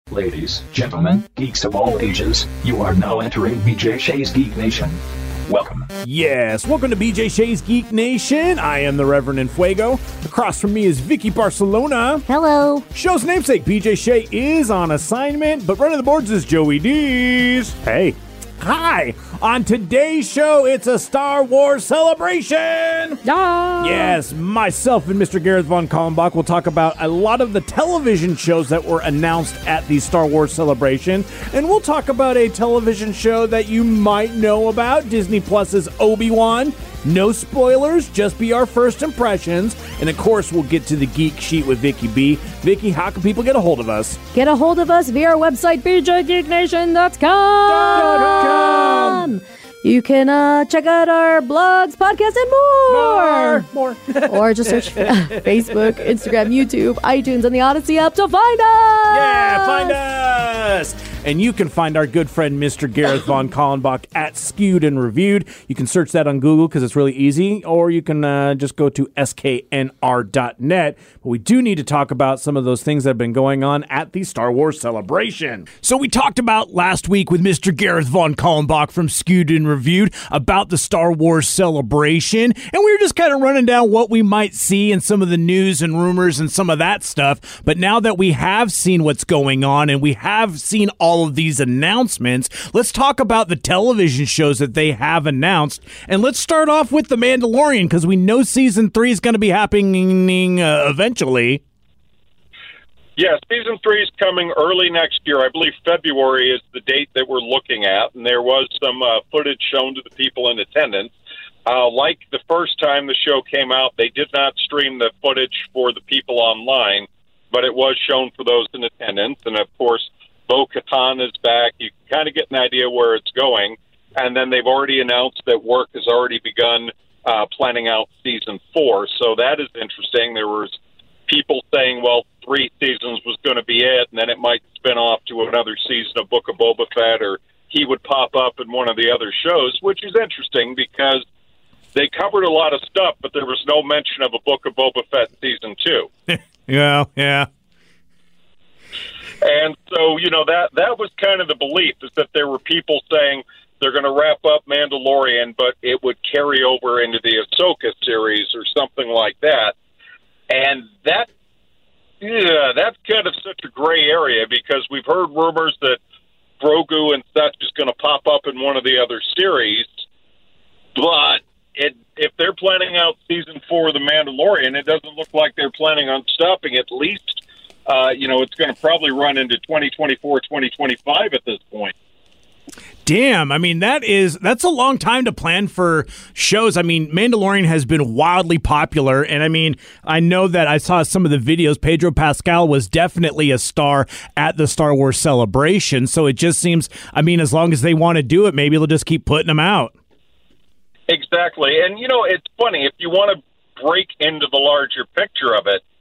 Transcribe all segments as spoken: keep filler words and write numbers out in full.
Ladies, gentlemen, geeks of all ages, you are now entering B J Shea's Geek Nation. Welcome. Yes, welcome to B J Shea's Geek Nation. I am the Reverend Infuego. Across from me is Vicky Barcelona. Hello. Show's namesake, B J Shea, is on assignment, but running the boards is Joey Dees. Hey. Hi! On today's show, it's a Star Wars celebration! Ah. Yes, myself and Mister Gareth Von Kallenbach will talk about a lot of the television shows that were announced at the Star Wars celebration, and we'll talk about a television show that you might know about, Disney Plus's Obi-Wan. No spoilers, just be our first impressions. And of course, we'll get to the Geek Sheet with Vicky B. Vicky, how can people get a hold of us? Get a hold of us via our website, b j geek nation dot com. You can uh, check out our blogs, podcasts, and more. More. more. Or just search Facebook, Instagram, YouTube, iTunes, and the Odyssey app to find us. Yeah, find us. And you can find our good friend, Mister Gareth Von Kallenbach, at Skewed and Reviewed. You can search that on Google because it's really easy, or you can uh, just go to S K N R dot net. But we do need to talk about some of those things that have been going on at the Star Wars celebration. So we talked about last week with Mister Gareth Von Kallenbach from Skewed and Reviewed about the Star Wars celebration, and we were just kind of running down what we might see and some of the news and rumors and some of that stuff. But now that we have seen what's going on and we have seen all all of these announcements, let's talk about the television shows that they have announced. And let's start off with The Mandalorian, because we know season three is going to be happening uh, eventually. Yeah, season three is coming early next year. I believe February is the date that we're looking at, and there was some uh, footage shown to the people in attendance. Uh, like the first time the show came out, they did not stream the footage for the people online, but it was shown for those in attendance. And, of course, Bo-Katan is back. You can kind of get an idea where it's going. And then they've already announced that work has already begun uh, planning out season four. So that is interesting. There was people saying, well, three seasons was going to be it, and then it might spin off to another season of Book of Boba Fett, or he would pop up in one of the other shows, which is interesting because they covered a lot of stuff, but there was no mention of a Book of Boba Fett season two. yeah, yeah. And so, you know, that that was kind of the belief, is that there were people saying they're going to wrap up Mandalorian, but it would carry over into the Ahsoka series or something like that. And that, yeah, that's kind of such a gray area, because we've heard rumors that Grogu and such is going to pop up in one of the other series. But it, if they're planning out season four of The Mandalorian, it doesn't look like they're planning on stopping at least. Uh, you know, it's going to probably run into twenty twenty-four, twenty twenty-five at this point. Damn, I mean, that is that's a long time to plan for shows. I mean, Mandalorian has been wildly popular, and I mean, I know that I saw some of the videos. Pedro Pascal was definitely a star at the Star Wars celebration, so it just seems, I mean, as long as they want to do it, maybe they'll just keep putting them out. Exactly, and, you know, it's funny, if you want to break into the larger picture of it,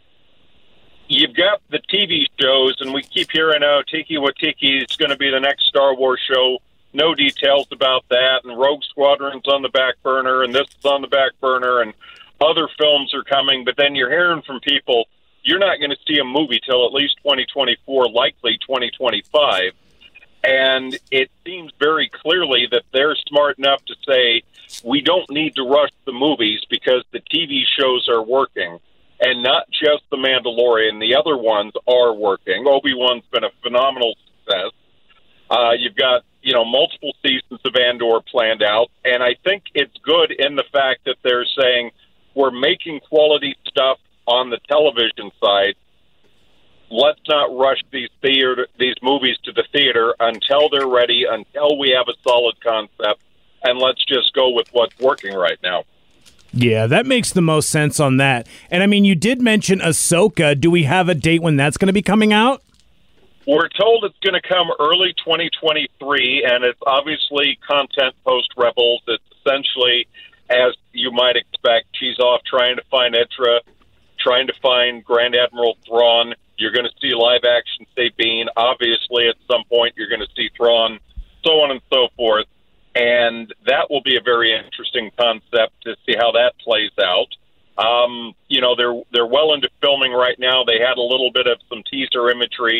you've got the T V shows, and we keep hearing, oh, Taika Waititi is going to be the next Star Wars show. No details about that, and Rogue Squadron's on the back burner, and this is on the back burner, and other films are coming. But then you're hearing from people, you're not going to see a movie till at least twenty twenty-four, likely twenty twenty-five. And it seems very clearly that they're smart enough to say, we don't need to rush the movies because the T V shows are working. And not just The Mandalorian, the other ones are working. Obi-Wan's been a phenomenal success. Uh, you've got, you know, multiple seasons of Andor planned out. And I think it's good in the fact that they're saying we're making quality stuff on the television side. Let's not rush these theater, these movies to the theater until they're ready, until we have a solid concept, and let's just go with what's working right now. Yeah, that makes the most sense on that. And, I mean, you did mention Ahsoka. Do we have a date when that's going to be coming out? We're told it's going to come early twenty twenty-three, and it's obviously content post-Rebels. It's essentially, as you might expect, she's off trying to find Etra, trying to find Grand Admiral Thrawn. You're going to see live-action Sabine. Obviously, at some point, you're going to see Thrawn, so on and so forth. And that will be a very interesting concept to see how that plays out. Um, you know, they're they're well into filming right now. They had a little bit of some teaser imagery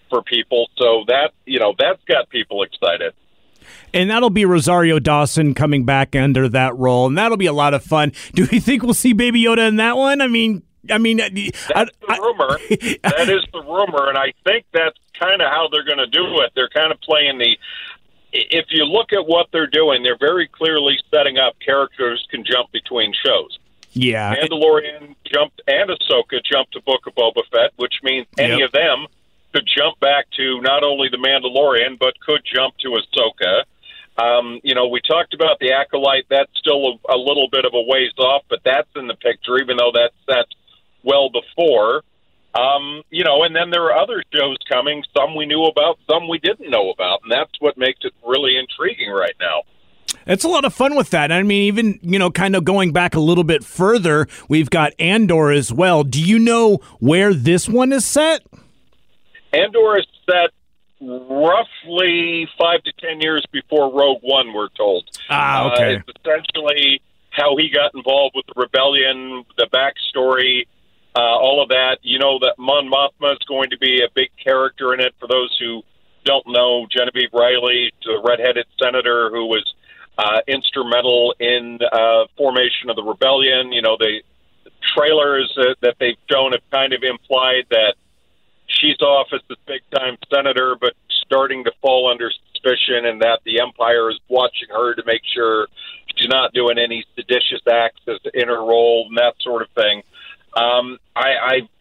for people. So that, you know, that's got people excited. And that'll be Rosario Dawson coming back under that role, and that'll be a lot of fun. Do we think we'll see Baby Yoda in that one? I mean, I mean, that's I, the rumor. I, that is the rumor, and I think that's kind of how they're going to do it. They're kind of playing the. If you look at what they're doing, they're very clearly setting up characters can jump between shows. Yeah, Mandalorian jumped and Ahsoka jumped to Book of Boba Fett, which means any Yep. of them could jump back to not only the Mandalorian but could jump to Ahsoka. Um, you know, we talked about the Acolyte. That's still a, a little bit of a ways off, but that's in the picture, even though that's that's well before. Um, you know, and then there are other shows coming. Some we knew about, some we didn't know about, and that's what makes it really intriguing right now. It's a lot of fun with that. I mean, even, you know, kind of going back a little bit further, we've got Andor as well. Do you know where this one is set? Andor is set roughly five to ten years before Rogue One, we're told. Ah, okay. Uh, it's essentially how he got involved with the rebellion, the backstory, uh, all of that. You know that Mon Mothma is going to be a big character in it. For those who don't know, Genevieve Riley, the redheaded senator who was uh, instrumental in uh, formation of the rebellion. You know, the trailers uh, that they've shown have kind of implied that she's off as this big-time senator, but starting to fall under suspicion, and that the Empire is watching her to make sure she's not doing any seditious acts as in her role and that sort of thing. Um, I,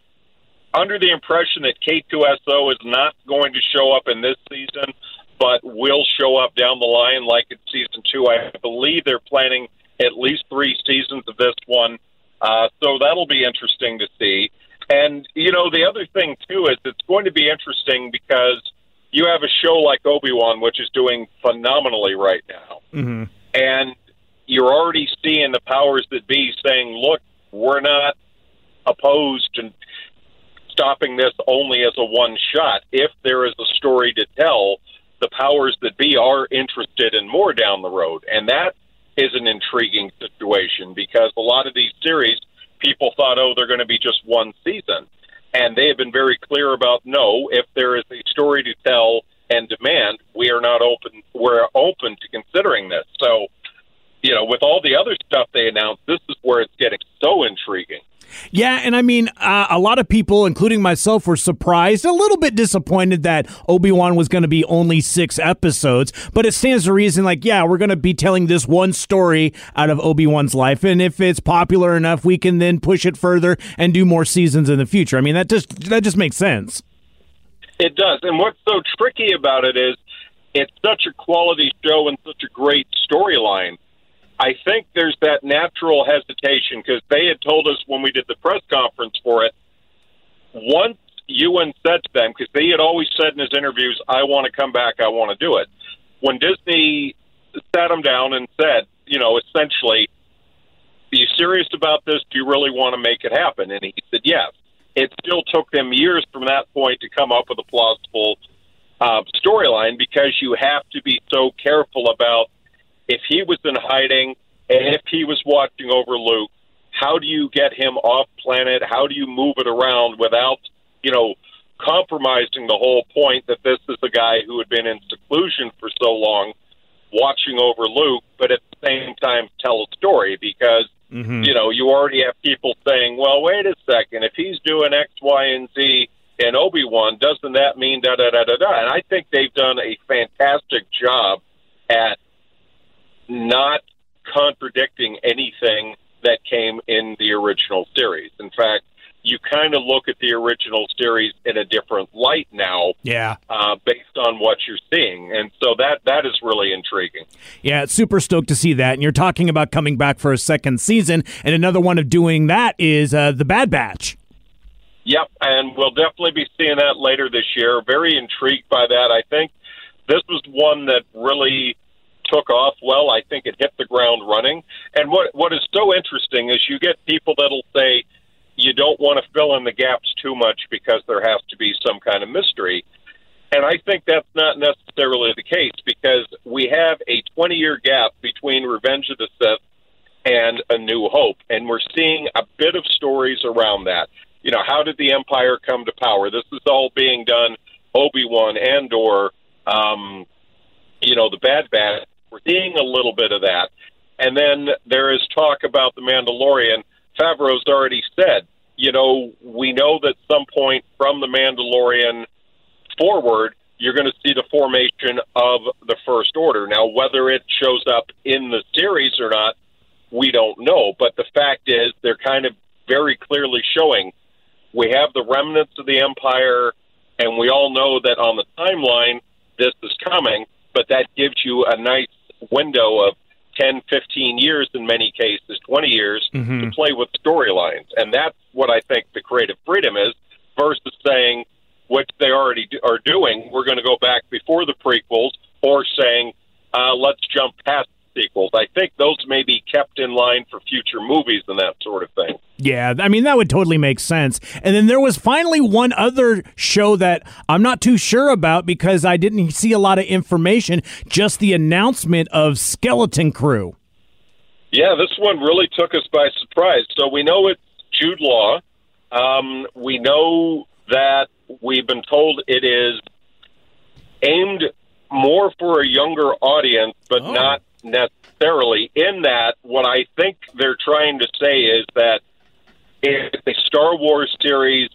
I under the impression that K two S O is not going to show up in this season, but will show up down the line like in season two. I believe they're planning at least three seasons of this one, uh, so that'll be interesting to see. And, you know, the other thing, too, is it's going to be interesting because you have a show like Obi-Wan, which is doing phenomenally right now. Mm-hmm. And you're already seeing the powers that be saying, look, we're not opposed to stopping this only as a one-shot. If there is a story to tell, the powers that be are interested in more down the road. And that is an intriguing situation because a lot of these series, people thought, oh, they're going to be just one season. And they have been very clear about, no, if there is a story to tell and demand, we are not open, we're open to considering this. So, you know, with all the other stuff they announced, this is where it's getting so intriguing. Yeah, and I mean, uh, a lot of people, including myself, were surprised, a little bit disappointed that Obi-Wan was going to be only six episodes. But it stands to reason, like, yeah, we're going to be telling this one story out of Obi-Wan's life, and if it's popular enough, we can then push it further and do more seasons in the future. I mean, that just that just makes sense. It does, and what's so tricky about it is it's such a quality show and such a great storyline. I think there's that natural hesitation because they had told us when we did the press conference for it, once Ewan said to them, because they had always said in his interviews, I want to come back, I want to do it. When Disney sat him down and said, you know, essentially, are you serious about this? Do you really want to make it happen? And he said, yes. It still took them years from that point to come up with a plausible uh, storyline because you have to be so careful about if he was in hiding and if he was watching over Luke, how do you get him off planet? How do you move it around without, you know, compromising the whole point that this is a guy who had been in seclusion for so long, watching over Luke, but at the same time tell a story because, mm-hmm. you know, you already have people saying, well, wait a second, if he's doing X, Y, and Z in Obi-Wan, doesn't that mean da-da-da-da-da? And I think they've done a fantastic job at not contradicting anything that came in the original series. In fact, you kind of look at the original series in a different light now, yeah, uh, based on what you're seeing. And so that that is really intriguing. Yeah, it's super stoked to see that. And you're talking about coming back for a second season, and another one of doing that is uh, The Bad Batch. Yep, and we'll definitely be seeing that later this year. Very intrigued by that. I think this was one that really took off well. I think it hit the ground running. And what what is so interesting is you get people that'll say you don't want to fill in the gaps too much because there has to be some kind of mystery. And I think that's not necessarily the case because we have a twenty-year gap between Revenge of the Sith and A New Hope, and we're seeing a bit of stories around that. You know, how did the Empire come to power? This is all being done Obi-Wan, Andor, um, you know, the Bad Batch. We're seeing a little bit of that. And then there is talk about The Mandalorian. Favreau's already said, you know, we know that some point from The Mandalorian forward, you're going to see the formation of the First Order. Now, whether it shows up in the series or not, we don't know. But the fact is, they're kind of very clearly showing we have the remnants of the Empire, and we all know that on the timeline, this is coming, but that gives you a nice window of ten, fifteen years, in many cases, twenty years, mm-hmm. to play with storylines. And that's what I think the creative freedom is, versus saying, which they already do, are doing, we're going to go back before the prequels, or saying, uh, let's jump past the sequels. I think those may be kept in line for future movies and that sort of thing. Yeah, I mean, that would totally make sense. And then there was finally one other show that I'm not too sure about because I didn't see a lot of information, just the announcement of Skeleton Crew. Yeah, this one really took us by surprise. So we know it's Jude Law. Um, we know that we've been told it is aimed more for a younger audience, but oh. not necessarily. In that, what I think they're trying to say is that it's a Star Wars series,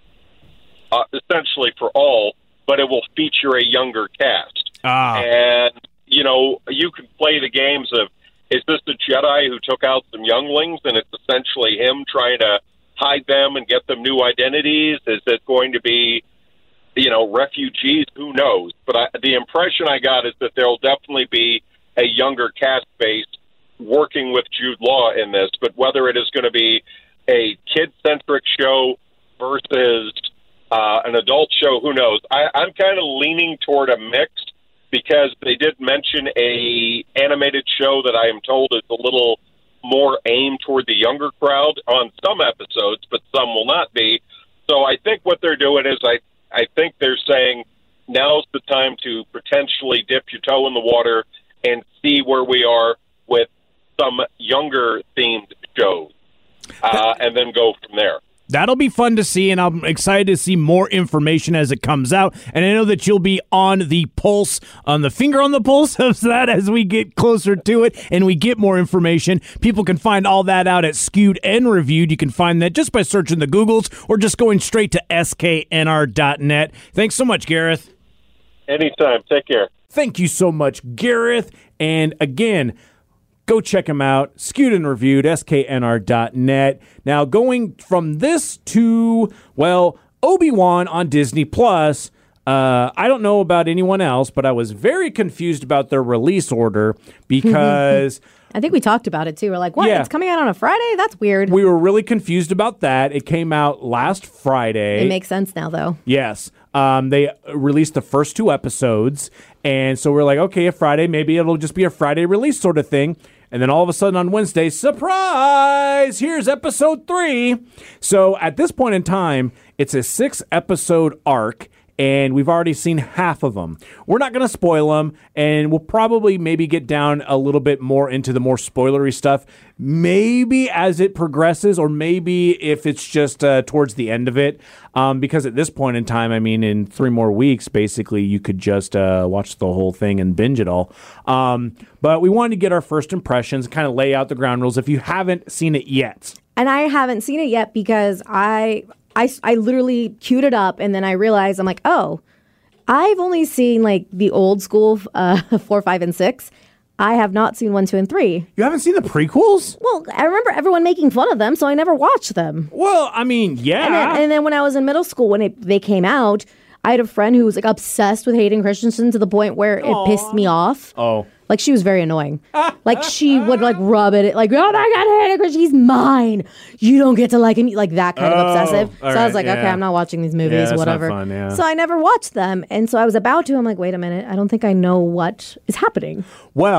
uh, essentially for all, but it will feature a younger cast. Ah. And, you know, you can play the games of, is this a Jedi who took out some younglings, and it's essentially him trying to hide them and get them new identities? Is it going to be, you know, refugees? Who knows? But I, the impression I got is that there'll definitely be a younger cast base working with Jude Law in this, but whether it is going to be a kid-centric show versus uh, an adult show, who knows? I, I'm kind of leaning toward a mix, because they did mention a animated show that I am told is a little more aimed toward the younger crowd on some episodes, but some will not be. So I think what they're doing is I, I think they're saying now's the time to potentially dip your toe in the water and see where we are with some younger-themed shows. Uh, and then go from there. That'll be fun to see, and I'm excited to see more information as it comes out. And I know that you'll be on the pulse, on the finger on the pulse of that as we get closer to it and we get more information. People can find all that out at Skewed and Reviewed. You can find that just by searching the Googles or just going straight to S K N R dot net. Thanks so much, Gareth. Anytime. Take care. Thank you so much, Gareth. And again, go check him out, Skewed and Reviewed, S K N R dot net. Now, going from this to, well, Obi-Wan on Disney Plus. Uh, I don't know about anyone else, but I was very confused about their release order because... I think we talked about it, too. We're like, what? Yeah. It's coming out on a Friday? That's weird. We were really confused about that. It came out last Friday. It makes sense now, though. Yes. Um, they released the first two episodes, and so we're like, okay, a Friday, maybe it'll just be a Friday release sort of thing. And then all of a sudden on Wednesday, surprise, here's episode three. So at this point in time, it's a six-episode arc, and we've already seen half of them. We're not going to spoil them, and we'll probably maybe get down a little bit more into the more spoilery stuff, maybe as it progresses, or maybe if it's just uh, towards the end of it. Um, because at this point in time, I mean, in three more weeks, basically, you could just uh, watch the whole thing and binge it all. Um, but we wanted to get our first impressions, kind of lay out the ground rules if you haven't seen it yet. And I haven't seen it yet because I... I, I literally queued it up, and then I realized, I'm like, oh, I've only seen, like, the old school uh, four, five, and six. I have not seen one, two, and three. You haven't seen the prequels? Well, I remember everyone making fun of them, so I never watched them. Well, I mean, yeah. And then, and then when I was in middle school, when it, they came out, I had a friend who was, like, obsessed with Hayden Christensen to the point where Aww. it pissed me off. Oh. Like, she was very annoying. Like, she would, like, rub it, like, oh, my God, Hayden Christensen, he's mine. You don't get to like him. Like, that kind oh, of obsessive. So right, I was like, yeah. okay, I'm not watching these movies, yeah, that's whatever. Not fun, yeah. So I never watched them. And so I was about to. I'm like, wait a minute. I don't think I know what is happening. Well,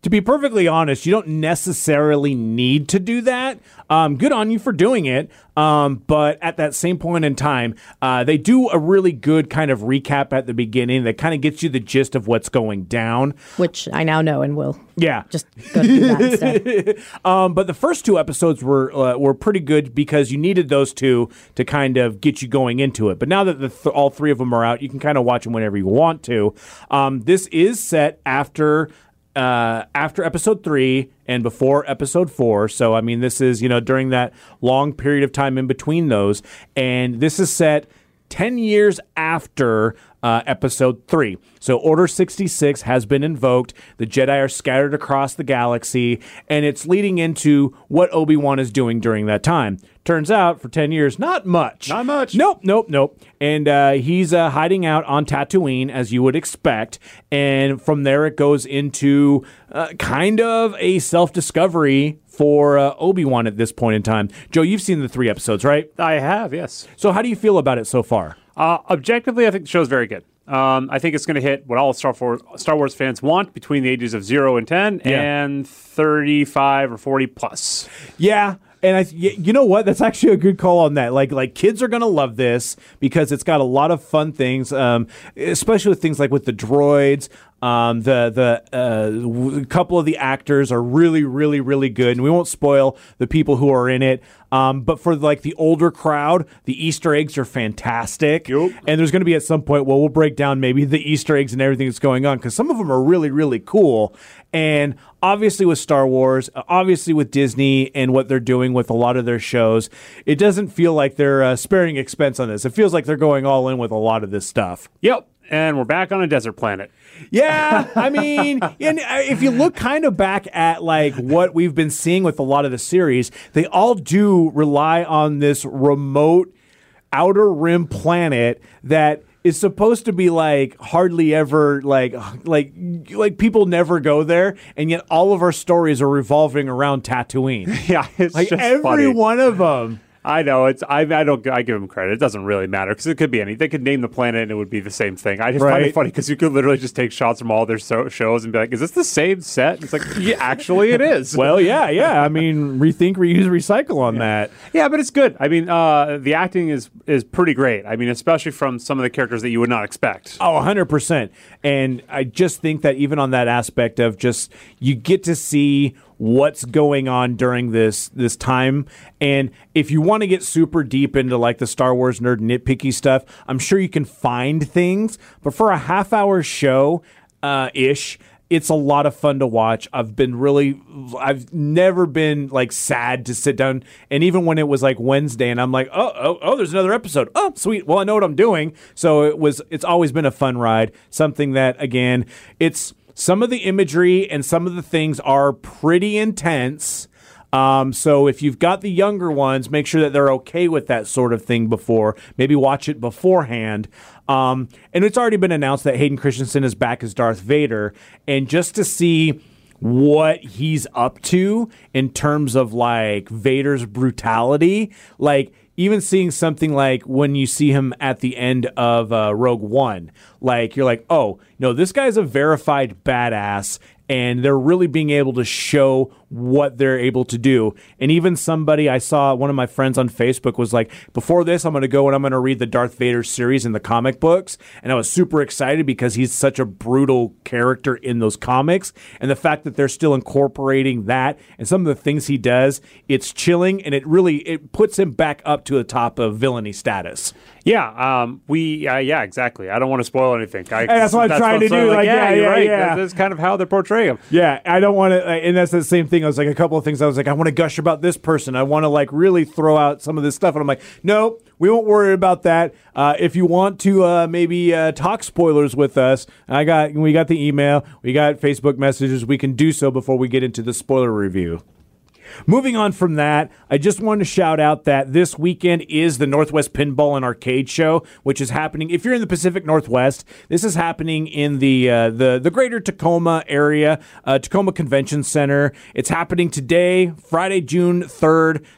to be perfectly honest, you don't necessarily need to do that. Um, good on you for doing it. Um, but at that same point in time, uh, they do a really good kind of recap at the beginning that kind of gets you the gist of what's going down. Which I now know and will. Yeah. Just go do that instead. um, but the first two episodes were uh, were pretty good because you needed those two to kind of get you going into it. But now that the th- all three of them are out, you can kind of watch them whenever you want to. Um, this is set after uh, after episode three and before episode four. So, I mean, this is, you know, during that long period of time in between those. And this is set ten years after uh, episode three. So Order sixty-six has been invoked. The Jedi are scattered across the galaxy, and it's leading into what Obi-Wan is doing during that time. Turns out, for ten years, not much. Not much. Nope, nope, nope. And uh, he's uh, hiding out on Tatooine, as you would expect. And from there, it goes into uh, kind of a self-discovery for uh, Obi-Wan at this point in time. Joe, you've seen the three episodes, right? I have, yes. So how do you feel about it so far? Uh, objectively, I think the show's very good. Um, I think it's going to hit what all Star Wars, Star Wars fans want between the ages of zero and ten Yeah. and thirty-five or forty plus. Yeah. And I, you know what? That's actually a good call on that. Like, like kids are gonna love this because it's got a lot of fun things, um, especially with things like with the droids. Um, the the uh, a couple of the actors are really, really, really good, and we won't spoil the people who are in it. Um, but for like the older crowd, the Easter eggs are fantastic. Yep. And there's going to be at some point, well, we'll break down maybe the Easter eggs and everything that's going on because some of them are really, really cool. And obviously with Star Wars, obviously with Disney and what they're doing with a lot of their shows, it doesn't feel like they're uh, sparing expense on this. It feels like they're going all in with a lot of this stuff. Yep. And we're back on a desert planet. Yeah, I mean, and if you look kind of back at like what we've been seeing with a lot of the series, they all do rely on this remote outer rim planet that is supposed to be like hardly ever like like like people never go there, and yet all of our stories are revolving around Tatooine. Yeah, it's Like just every funny. one of them. I know it's. I, I don't. I give them credit. It doesn't really matter because it could be any. They could name the planet and it would be the same thing. I just find Right. it funny because you could literally just take shots from all their so- shows and be like, "Is this the same set?" It's like, yeah, actually, it is. Well, yeah, yeah. I mean, rethink, reuse, recycle on that. Yeah, but it's good. I mean, uh, the acting is is pretty great. I mean, especially from some of the characters that you would not expect. Oh, one hundred percent. And I just think that even on that aspect of just you get to see what's going on during this this time. And if you want to get super deep into like the Star Wars nerd nitpicky stuff, I'm sure you can find things. But for a half hour show uh, ish, it's a lot of fun to watch. I've been really, I've never been like sad to sit down. And even when it was like Wednesday and I'm like, oh, oh, oh, there's another episode. Oh, sweet. Well, I know what I'm doing. So it was, it's always been a fun ride. Something that, again, it's some of the imagery and some of the things are pretty intense. Um, so if you've got the younger ones, make sure that they're okay with that sort of thing before. Maybe watch it beforehand. Um, and it's already been announced that Hayden Christensen is back as Darth Vader. And just to see what he's up to in terms of like Vader's brutality, like even seeing something like when you see him at the end of uh, Rogue One, like you're like, oh, no, this guy's a verified badass. And they're really being able to show what they're able to do. And even somebody I saw, one of my friends on Facebook was like, before this, I'm going to go and I'm going to read the Darth Vader series in the comic books. And I was super excited because he's such a brutal character in those comics. And the fact that they're still incorporating that and some of the things he does, it's chilling. And it really, it puts him back up to the top of villainy status. Yeah, um, we, uh, yeah, exactly. I don't want to spoil anything. I, Hey, that's what I'm trying to sort of do. Like, yeah, you're yeah, right. yeah. That- That's kind of how they portray him. Yeah, I don't want to, and that's the same thing. I was like, a couple of things. I was like, I want to gush about this person. I want to like really throw out some of this stuff. And I'm like, no, we won't worry about that. Uh, if you want to uh, maybe uh, talk spoilers with us, I got, we got the email, we got Facebook messages. We can do so before we get into the spoiler review. Moving on from that, I just wanted to shout out that this weekend is the Northwest Pinball and Arcade Show, which is happening. If you're in the Pacific Northwest, this is happening in the uh, the the greater Tacoma area, uh, Tacoma Convention Center. It's happening today, Friday, June third,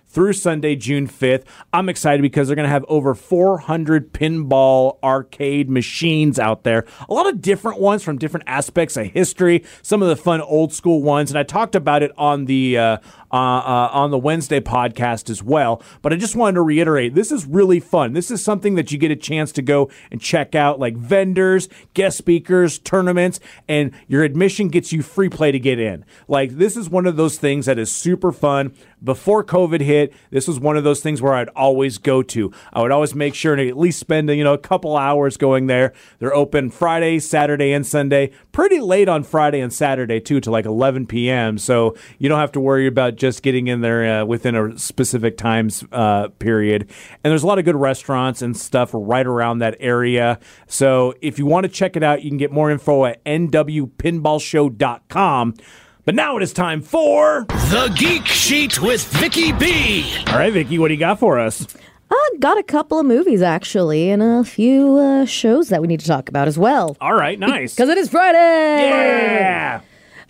through Sunday, June fifth. I'm excited because they're going to have over four hundred pinball arcade machines out there. A lot of different ones from different aspects of history, some of the fun old school ones. And I talked about it on the uh, uh, uh, on the Wednesday podcast as well. But I just wanted to reiterate, this is really fun. This is something that you get a chance to go and check out, like vendors, guest speakers, tournaments, and your admission gets you free play to get in. Like, this is one of those things that is super fun. Before COVID hit, this was one of those things where I'd always go to. I would always make sure to at least spend, you know, a couple hours going there. They're open Friday, Saturday, and Sunday. Pretty late on Friday and Saturday, too, to like eleven p.m. So you don't have to worry about just getting in there uh, within a specific times uh, period. And there's a lot of good restaurants and stuff right around that area. So if you want to check it out, you can get more info at N W pinball show dot com. But now it is time for The Geek Sheet with Vicky B. All right, Vicky, what do you got for us? I got a couple of movies, actually, and a few uh, shows that we need to talk about as well. All right, nice. Because it is Friday! Yeah!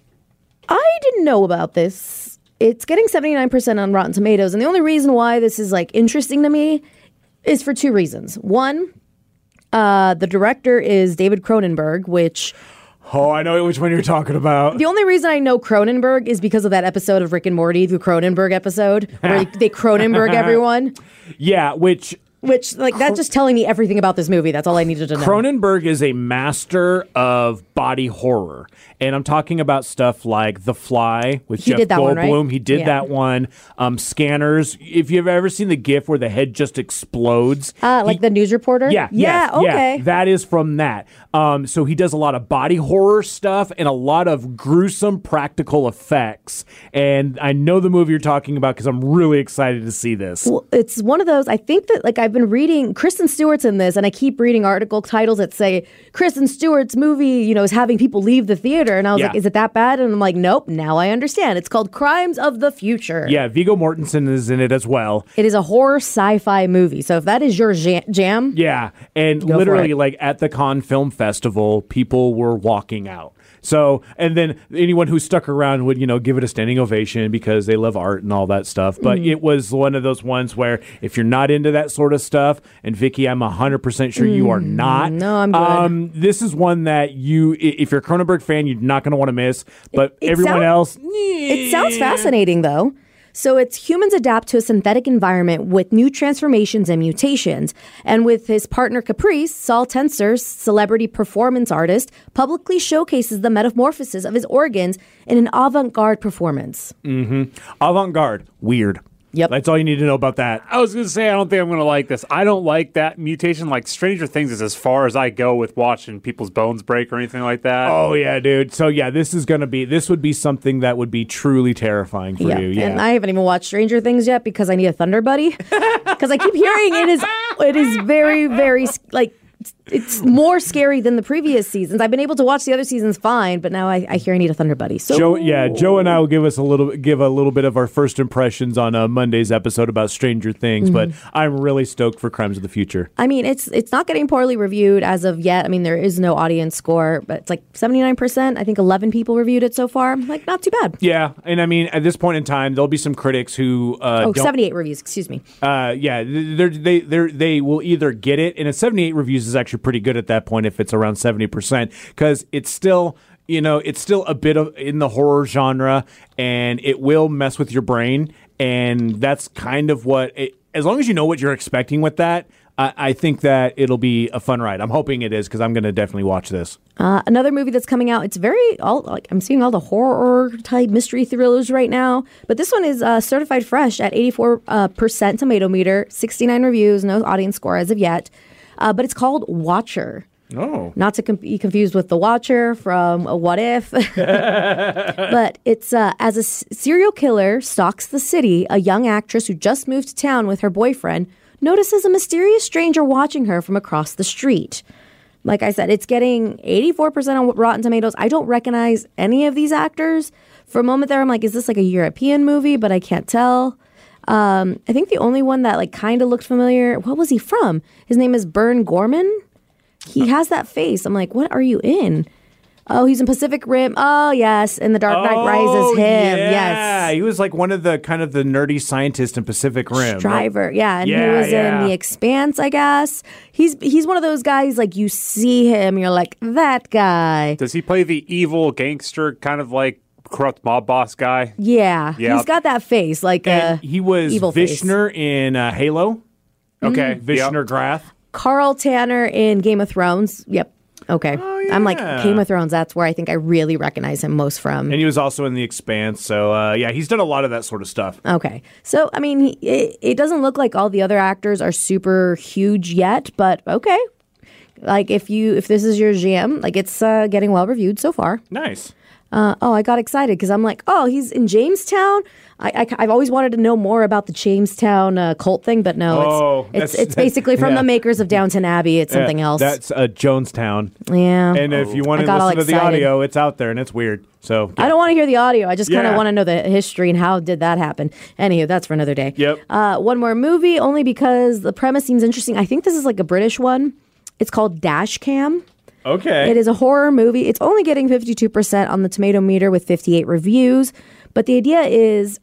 I didn't know about this. It's getting seventy-nine percent on Rotten Tomatoes, and the only reason why this is, like, interesting to me is for two reasons. One, uh, the director is David Cronenberg, which... Oh, I know which one you're talking about. The only reason I know Cronenberg is because of that episode of Rick and Morty, the Cronenberg episode, where they Cronenberg everyone. Yeah, which... Which, like, that's just telling me everything about this movie. That's all I needed to know. Cronenberg is a master of body horror. And I'm talking about stuff like The Fly with He Jeff did that one, right? Goldblum. He did Yeah. that one. Um, Scanners. If you've ever seen the GIF where the head just explodes. Uh, like he, the news reporter? Yeah. Yeah, yes, okay. Yeah, that is from that. Um, so he does a lot of body horror stuff and a lot of gruesome practical effects. And I know the movie you're talking about because I'm really excited to see this. Well, it's one of those, I think that, like, I've been reading, Kristen Stewart's in this, and I keep reading article titles that say, Kristen Stewart's movie, you know, is having people leave the theater. And I was Yeah. like, is it that bad? And I'm like, nope, now I understand. It's called Crimes of the Future. Yeah, Viggo Mortensen is in it as well. It is a horror sci-fi movie. So if that is your ja- jam, Yeah, and Go for literally, it. like at the Cannes Film Festival, people were walking out. So, and then anyone who stuck around would, you know, give it a standing ovation because they love art and all that stuff. But Mm-hmm. it was one of those ones where if you're not into that sort of stuff, and Vicky, I'm one hundred percent sure you are not. no, I'm good. Um, this is one that you, i- if you're a Cronenberg fan, you're not going to want to miss. But It- it everyone sound- else, It sounds fascinating, though. So it's humans adapt to a synthetic environment with new transformations and mutations. And with his partner Caprice, Saul Tenser, celebrity performance artist, publicly showcases the metamorphosis of his organs in an avant-garde performance. avant-garde, weird. Yep. That's all you need to know about that. I was going to say, I don't think I'm going to like this. I don't like that mutation. Like, Stranger Things is as far as I go with watching people's bones break or anything like that. Oh yeah, dude. So yeah, this is gonna be this would be something that would be truly terrifying for you. Yeah. And I haven't even watched Stranger Things yet because I need a Thunder Buddy. Because I keep hearing it is it is very, very, like, it's more scary than the previous seasons. I've been able to watch the other seasons fine, but now I, I hear I need a Thunder Buddy. So Joe, yeah, Joe and I will give us a little give a little bit of our first impressions on uh, Monday's episode about Stranger Things. But I'm really stoked for Crimes of the Future. I mean, it's it's not getting poorly reviewed as of yet. I mean, there is no audience score, but it's like seventy-nine percent. I think eleven people reviewed it so far. Like, not too bad. Yeah, and I mean, at this point in time, there'll be some critics who uh, Oh, don't. seventy-eight reviews, excuse me. Uh, yeah, they're, they they they will either get it, and a seventy-eight reviews is actually pretty good at that point if it's around seventy percent, because it's still, you know, it's still a bit of in the horror genre, and it will mess with your brain, and that's kind of what, it, as long as you know what you're expecting with that, I, I think that it'll be a fun ride. I'm hoping it is, because I'm going to definitely watch this. Uh, another movie that's coming out. It's very all like I'm seeing all the horror type mystery thrillers right now, but this one is uh, certified fresh at eighty-four uh, percent tomato meter, sixty-nine reviews, no audience score as of yet. Uh, but it's called Watcher. Oh. Not to com- be confused with The Watcher from a What If. But it's uh, as a s- serial killer stalks the city, a young actress who just moved to town with her boyfriend notices a mysterious stranger watching her from across the street. Like I said, it's getting eighty-four percent on Rotten Tomatoes. I don't recognize any of these actors. For a moment there, I'm like, is this like a European movie? But I can't tell. Um, I think the only one that like kind of looked familiar, what was he from? His name is Bern Gorman. He has that face. I'm like, what are you in? Oh, he's in Pacific Rim. Oh, yes. And The Dark Knight Oh, Rises him. Yeah, Yes. he was like one of the kind of the nerdy scientists in Pacific Rim. Driver, yeah, and he Yeah, was yeah. in The Expanse, I guess. He's he's one of those guys like you see him, you're like that guy. Does he play the evil gangster, kind of like corrupt mob boss guy? Yeah, Yeah. he's got that face, like And uh, he was evil face. Vishnu in uh, Halo. Okay. Vishnu yep. Grath. Carl Tanner in Game of Thrones. Yep. Okay. I'm like yeah. Game of Thrones. That's where I think I really recognize him most from. And he was also in The Expanse. So, uh, yeah, he's done a lot of that sort of stuff. Okay. So, I mean, he, it, it doesn't look like all the other actors are super huge yet, but okay. Like, if you if this is your jam, like, it's uh, getting well reviewed so far. Nice. Uh, oh, I got excited because I'm like, oh, he's in Jamestown. I, I, have always wanted to know more about the Jamestown uh, cult thing, but no, Oh, it's that's- it's, it's basically from yeah. the makers of Downton Abbey. It's something Yeah, else. That's uh, Jonestown. yeah. And if you want I to got all listen to the excited. audio, it's out there and it's weird. So, I don't want to hear the audio. I just kind of Yeah. want to know the history and how did that happen. Anywho, that's for another day. Yep. Uh, one more movie, only because the premise seems interesting. I think this is like a British one. It's called Dash Cam. Okay. It is a horror movie. It's only getting fifty-two percent on the tomato meter with fifty-eight reviews. But the idea is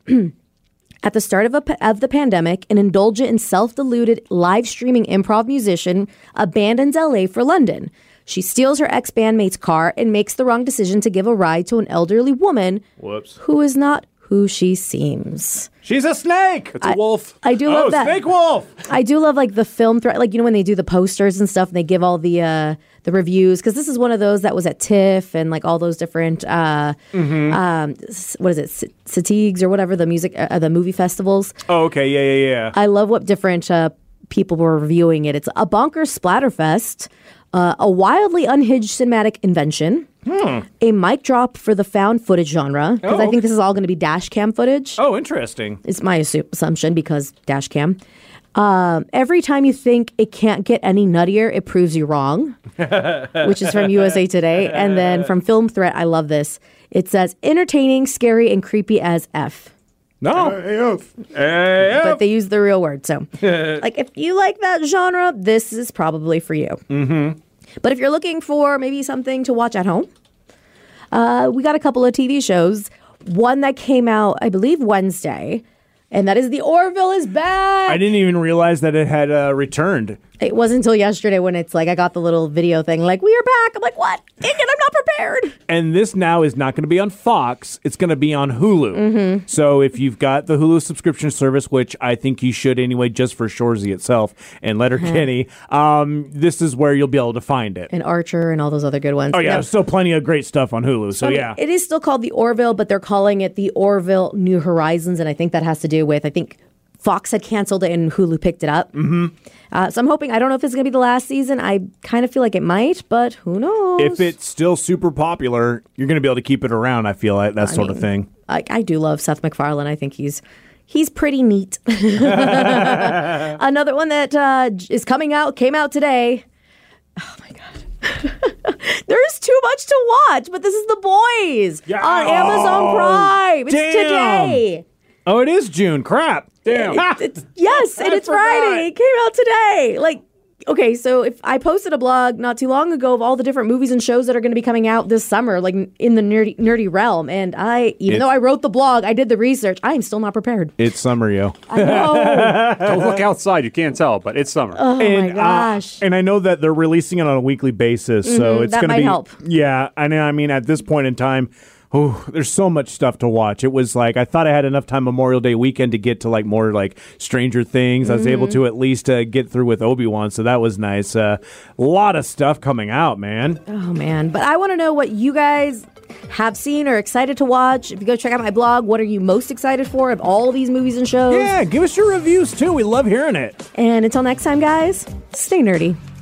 at the start of, a, pa- of the pandemic, an indulgent and self-deluded live streaming improv musician abandons L A for London. She steals her ex-bandmate's car and makes the wrong decision to give a ride to an elderly woman Whoops. who is not who she seems. She's a snake. It's a wolf. I do love oh, that. Snake Wolf. I do love like the film threat, like you know when they do the posters and stuff, and they give all the uh, the reviews because this is one of those that was at TIFF and like all those different uh, Mm-hmm. um, s- what is it, S- Satigues or whatever the music uh, the movie festivals. Oh, okay. Yeah, yeah, yeah. I love what different uh, people were reviewing it. It's a bonkers splatterfest, uh, a wildly unhinged cinematic invention. A mic drop for the found footage genre because Oh, I think this is all going to be dash cam footage. Oh, interesting. Is my assu- assumption because dash cam. Um, every time you think it can't get any nuttier, it proves you wrong, which is from U S A Today. And then from Film Threat, I love this. It says entertaining, scary, and creepy as F. No. Hey, But they use the real word. So, like, if you like that genre, this is probably for you. Mm-hmm. But if you're looking for maybe something to watch at home, uh, we got a couple of T V shows. One that came out, I believe, Wednesday, and that is The Orville is Back. I didn't even realize that it had uh, returned. It wasn't until yesterday when it's like I got the little video thing, like, we are back. I'm like, what? Dang it, I'm not prepared. And this now is not going to be on Fox. It's going to be on Hulu. Mm-hmm. So if you've got the Hulu subscription service, which I think you should anyway, just for Shorzy itself and Letterkenny, um, this is where you'll be able to find it. And Archer and all those other good ones. Oh, yeah. No. There's still plenty of great stuff on Hulu. So, I mean, yeah. it is still called The Orville, but they're calling it The Orville New Horizons, and I think that has to do with, I think Fox had canceled it and Hulu picked it up. Mm-hmm. Uh, so I'm hoping, I don't know if it's going to be the last season. I kind of feel like it might, but who knows? If it's still super popular, you're going to be able to keep it around, I feel like, that sort of mean, thing. I, I do love Seth MacFarlane. I think he's he's pretty neat. Another one that uh, is coming out, came out today. Oh, my God. There's too much to watch, but this is The Boys Yeah. on Amazon Oh, Prime. It's damn. today. Oh, it is June. Crap. Damn. It's, yes, and I it's Friday. forgot. It came out today. Like, okay, so if I posted a blog not too long ago of all the different movies and shows that are going to be coming out this summer, like in the nerdy nerdy realm, and I, even It's- though I wrote the blog, I did the research. I am still not prepared. It's summer, yo. I know. Don't look outside. You can't tell, but it's summer. Oh my uh, gosh. and I know that they're releasing it on a weekly basis, so it's that going to might be help. Yeah, I know. I mean, at this point in time, oh, there's so much stuff to watch. It was like I thought I had enough time Memorial Day weekend to get to like more like Stranger Things. I was able to at least uh, get through with Obi-Wan, so that was nice. A uh, lot of stuff coming out, man. Oh man, but I want to know what you guys have seen or excited to watch. If you go check out my blog, what are you most excited for of all these movies and shows? Yeah, give us your reviews too. We love hearing it. And until next time, guys, stay nerdy.